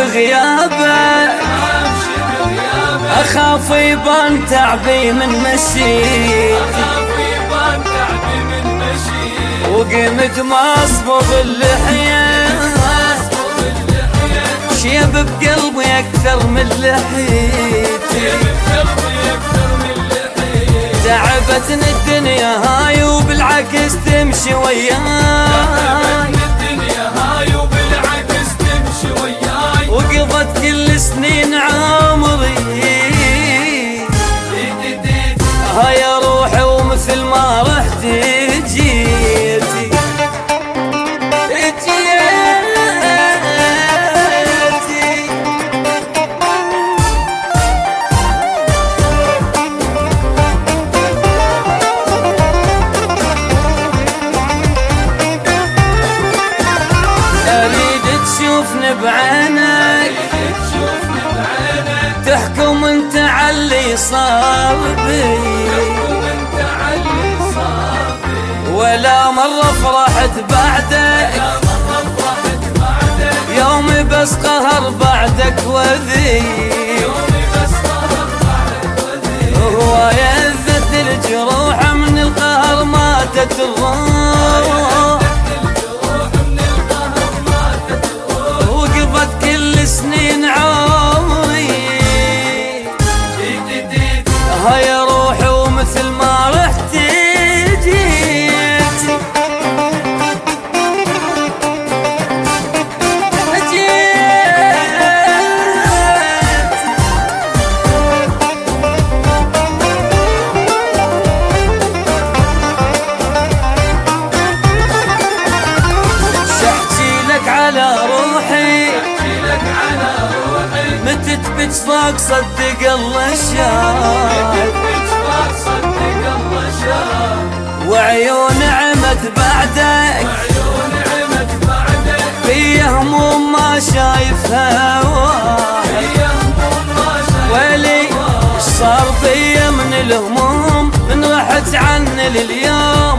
بغيابه أخاف يبان تعبي من مشيتي وقمت ما أصبغ اللحية شيب بقلبي أكثر من لحيتي تعبتني الدنيا هاي وبالعكس تمشي وياي وقضت كل سنين عمري هاي روحي ومثل ما رحت جيتي أريد تشوفني بعينك تحكم انت عاللي صار بي ولا مرة فرحت بعدك يومي بس قهر بعدك وذي هو يذت الجروح من القهر ماتت الروح وقضت كل سنين عمري هاي روحي ومثل ما رحت جيتي شحكي لك على روحي متى تبج ضاق صدق الله شاف وعيون عمت بعدك في هموم ما شايفها ويلي ايش صار بيا من الهموم من رحت عني لليوم